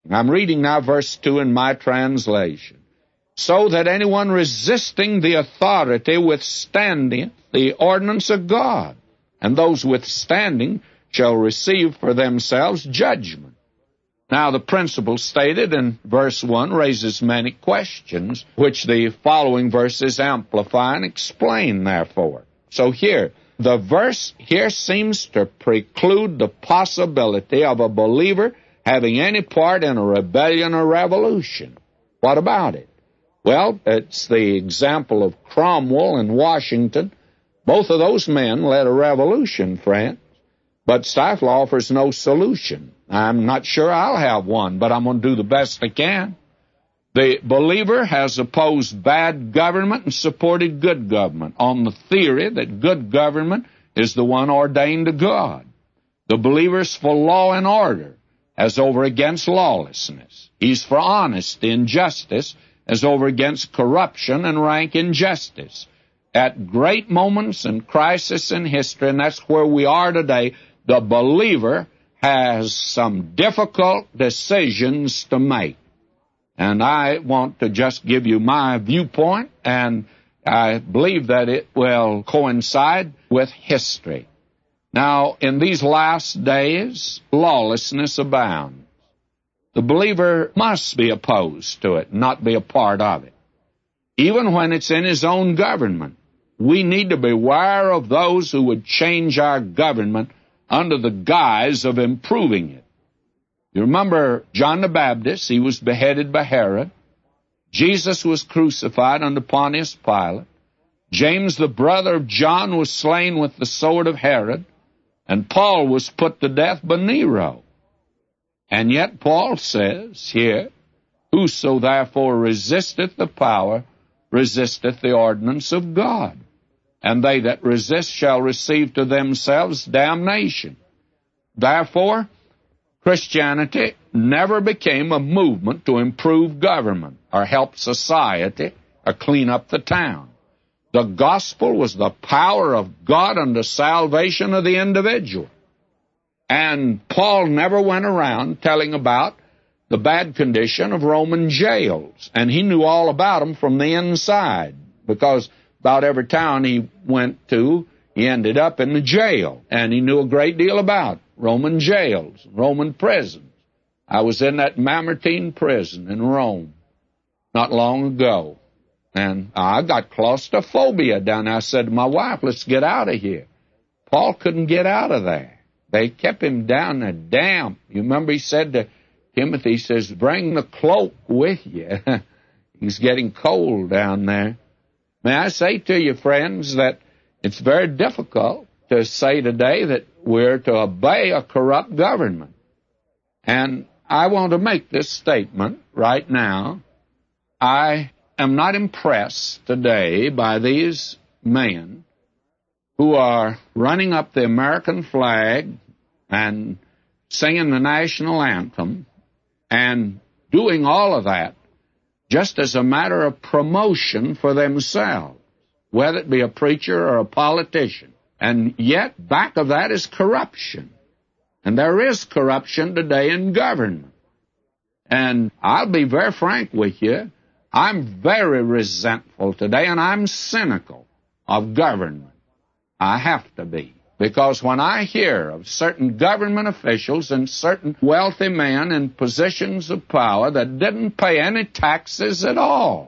I'm reading now verse 2 in my translation. So that anyone resisting the authority withstanding the ordinance of God, and those withstanding shall receive for themselves judgment. Now, the principle stated in verse 1 raises many questions, which the following verses amplify and explain, therefore. So here, the verse here seems to preclude the possibility of a believer having any part in a rebellion or revolution. What about it? Well, it's the example of Cromwell and Washington. Both of those men led a revolution, friends. But Stifel offers no solution. I'm not sure I'll have one, but I'm going to do the best I can. The believer has opposed bad government and supported good government on the theory that good government is the one ordained of God. The believer's for law and order as over against lawlessness. He's for honesty and justice as over against corruption and rank injustice. At great moments and crisis in history, and that's where we are today, the believer has some difficult decisions to make. And I want to just give you my viewpoint, and I believe that it will coincide with history. Now, in these last days, lawlessness abounds. The believer must be opposed to it, not be a part of it. Even when it's in his own government, we need to beware of those who would change our government under the guise of improving it. You remember John the Baptist, he was beheaded by Herod. Jesus was crucified under Pontius Pilate. James, the brother of John, was slain with the sword of Herod. And Paul was put to death by Nero. And yet Paul says here, whoso therefore resisteth the power, resisteth the ordinance of God. And they that resist shall receive to themselves damnation. Therefore, Christianity never became a movement to improve government or help society or clean up the town. The gospel was the power of God unto salvation of the individual. And Paul never went around telling about the bad condition of Roman jails. And he knew all about them from the inside, because about every town he went to, he ended up in the jail. And he knew a great deal about Roman jails, Roman prisons. I was in that Mamertine prison in Rome not long ago. And I got claustrophobia down there. I said to my wife, let's get out of here. Paul couldn't get out of there. They kept him down there damp. You remember he said to Timothy, he says, bring the cloak with you. He's getting cold down there. May I say to you, friends, that it's very difficult to say today that we're to obey a corrupt government. And I want to make this statement right now. I am not impressed today by these men who are running up the American flag and singing the national anthem and doing all of that just as a matter of promotion for themselves, whether it be a preacher or a politician. And yet, back of that is corruption. And there is corruption today in government. And I'll be very frank with you, I'm very resentful today, and I'm cynical of government. I have to be. Because when I hear of certain government officials and certain wealthy men in positions of power that didn't pay any taxes at all,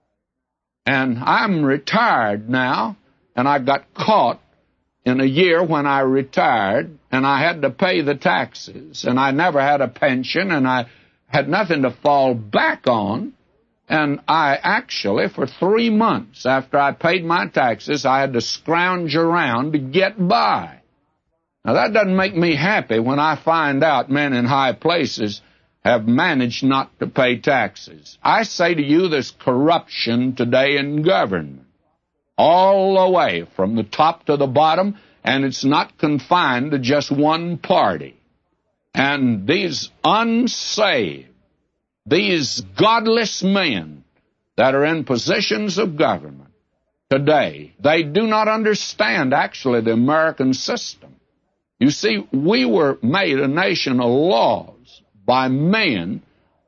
and I'm retired now, and I got caught in a year when I retired, and I had to pay the taxes, and I never had a pension, and I had nothing to fall back on. And I actually, for 3 months after I paid my taxes, I had to scrounge around to get by. Now, that doesn't make me happy when I find out men in high places have managed not to pay taxes. I say to you, there's corruption today in government, all the way from the top to the bottom, and it's not confined to just one party. And these unsaved, these godless men that are in positions of government today, they do not understand actually the American system. You see, we were made a nation of laws by men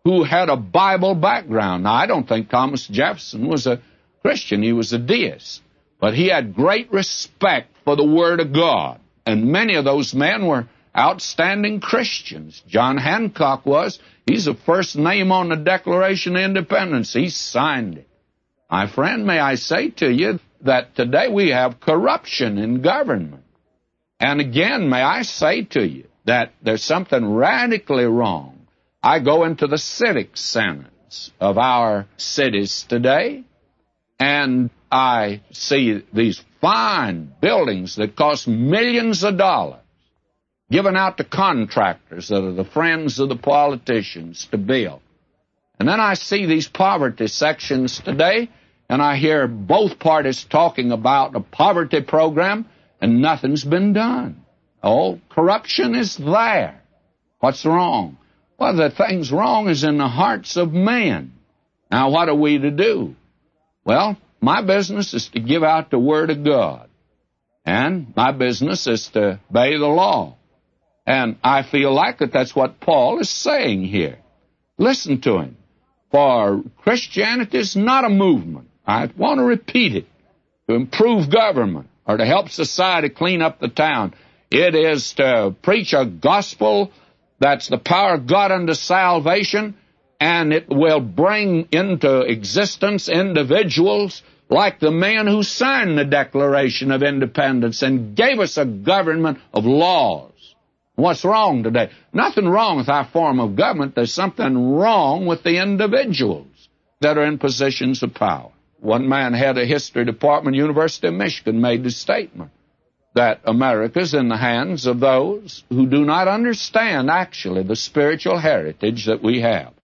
who had a Bible background. Now, I don't think Thomas Jefferson was a Christian. He was a deist. But he had great respect for the Word of God. And many of those men were outstanding Christians. John Hancock was. He's the first name on the Declaration of Independence. He signed it. My friend, may I say to you that today we have corruption in government. And again, may I say to you that there's something radically wrong. I go into the civic centers of our cities today, and I see these fine buildings that cost millions of dollars given out to contractors that are the friends of the politicians to build. And then I see these poverty sections today, and I hear both parties talking about a poverty program, and nothing's been done. Oh, corruption is there. What's wrong? Well, the thing's wrong is in the hearts of men. Now, what are we to do? Well, my business is to give out the Word of God. And my business is to obey the law. And I feel like that's what Paul is saying here. Listen to him. For Christianity is not a movement. I want to repeat it. To improve government or to help society clean up the town. It is to preach a gospel that's the power of God unto salvation, and it will bring into existence individuals like the man who signed the Declaration of Independence and gave us a government of laws. What's wrong today? Nothing wrong with our form of government. There's something wrong with the individuals that are in positions of power. One man had a history department, University of Michigan, made the statement that America's in the hands of those who do not understand, actually, the spiritual heritage that we have.